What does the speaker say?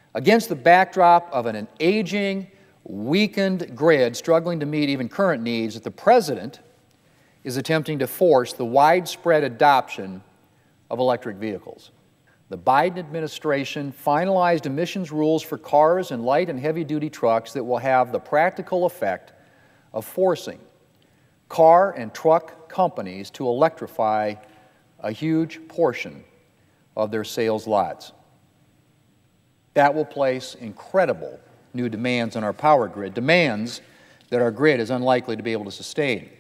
Against the backdrop of an aging, weakened grid struggling to meet even current needs, the President is attempting to force the widespread adoption of electric vehicles. The Biden administration finalized emissions rules for cars and light and heavy-duty trucks that will have the practical effect of forcing car and truck companies to electrify a huge portion of their sales lots. That will place incredible new demands on our power grid, demands that our grid is unlikely to be able to sustain.